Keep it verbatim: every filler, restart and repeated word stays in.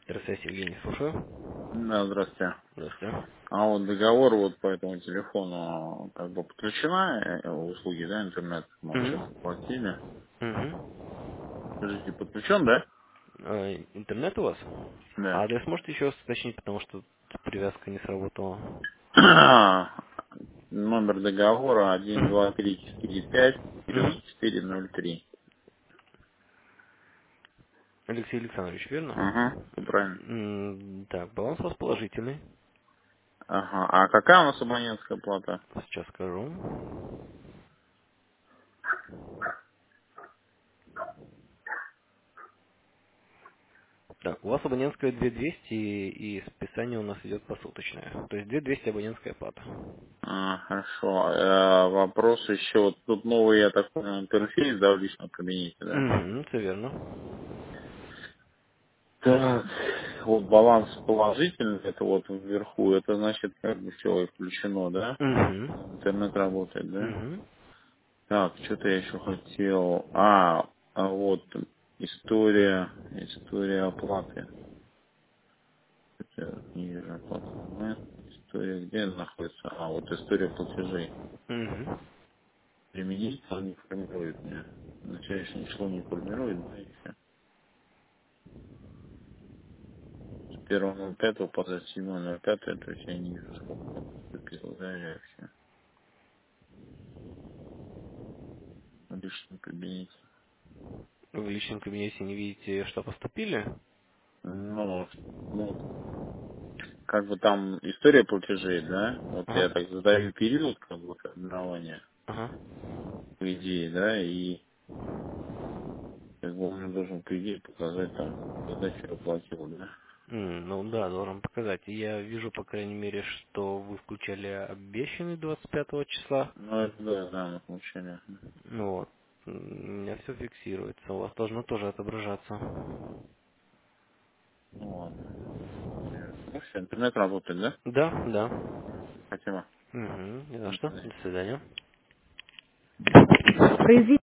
Здравствуйте, Евгений, слушаю. Да, здравствуйте. Здравствуйте. А вот договор вот по этому телефону как бы подключена э, услуги, да, интернет, мы сейчас Угу. оплатили. Угу. Скажите, подключен, да? А, интернет у вас? А Да. адрес можете еще раз уточнить, потому что привязка не сработала. Номер договора один два Угу. три четыре пять четыре Угу. четыре ноль три. Алексей Александрович, верно? Ага, все правильно. М, Так, баланс у вас положительный. Ага. А какая у нас абонентская плата? Сейчас скажу. Так, у вас абонентская две тысячи двести и списание у нас идет посуточное. То есть две тысячи двести абонентская плата. А, хорошо. Э, вопрос еще. Вот тут новый, я так понял, интерфейс, да, в личном кабинете, да? Угу, все верно. Так, вот баланс положительный, это вот вверху, это значит как бы все включено, да? Угу. Интернет работает, да? Угу. Так, что-то я еще хотел. А, а вот история, история оплаты. Это не вижу оплаты онлайн. История где она находится? А, вот история платежей. Угу. Применить он не формирует мне. Настоящее число не формирует, да, и все. С первого ноль пятого по двадцать седьмое ноль пятое, то есть я не вижу, сколько там поступило, да, реакция. В личном кабинете. Вы в личном кабинете не видите, что поступили? Ну, ну, как бы там история платежей, да? Вот я Ага. так задаю период, как бы, формирования, Ага. по идее, да, и как бы он мне должен, по идее, показать там, когда что я платил, да? М, Ну да, должен показать. И я вижу, по крайней мере, что вы включали обещанный двадцать пятого числа. Ну, это да, да, на получение. Ну вот. М, У меня все фиксируется. У вас должно тоже отображаться. Ну, ладно. Ну, все, интернет работает, да? Да, да. Спасибо. Угу. Не за До что. свидания. До свидания.